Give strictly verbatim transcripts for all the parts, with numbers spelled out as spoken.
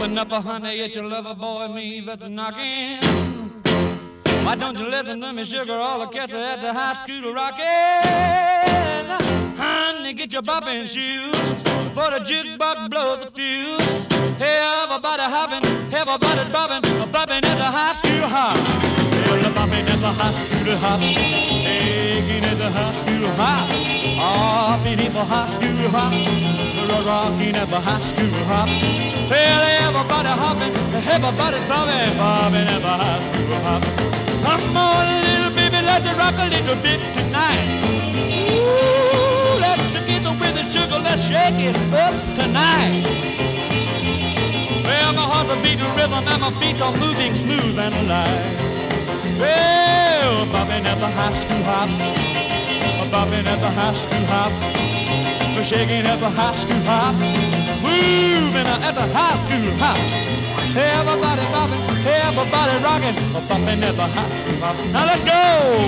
Open up, a honey, it's your lover boy, me that's knocking. Why don't you listen to me, sugar, all the cats are at the high school rocking. Honey, get your bopping shoes, for the jukebox blows the fuse. Hey, everybody hopping, everybody's bopping, bopping at the high school hop. Well, bopping at the high school hop, taking at the high school hop, hopping at the high school hop, rocking at the high school hop. Well, everybody hopping, everybody's bopping, bopping at the high school hop. Come on, little baby, let's rock a little bit tonight. Ooh, let's get with the sugar, let's shake it up tonight. Well, my heart's a beating rhythm and my feet are moving smooth and alive. Well, bopping at the high school hop, bopping at the high school hop, shaking at the high school hop, moving at the high school hop. Everybody bopping, everybody rocking, bopping at the high school hop. Now let's go!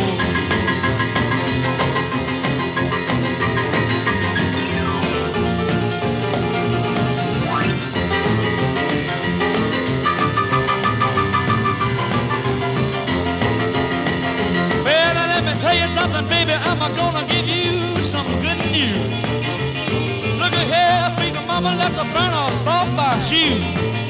Tell you something, baby, I'm gonna give you some good news. Look at here, sweet mama, let's burn off off my shoes.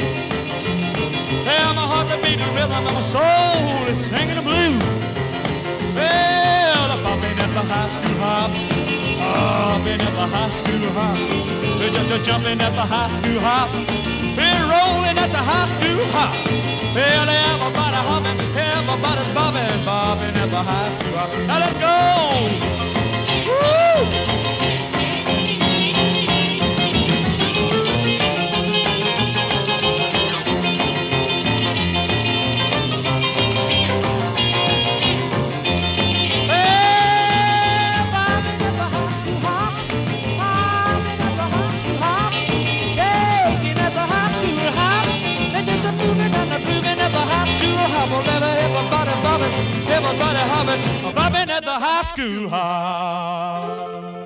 Well, my heart's a beating rhythm and my soul is singing the blues. Well, I'm bopping at the high school hop, hopping at the high school hop, we're just jumping at the high school hop, we're rolling at the high school hop. Well, everybody hopping, everybody's bobbing, bobbing at the high school hop. Now let's go! Woo! Well, bobbing at the high school hop, bobbing at the high school hop, shaking at the high school hop. They just a moving and a grooving at the high school hop. Everybody bobbing, everybody hopping, bobbing at the high school hop.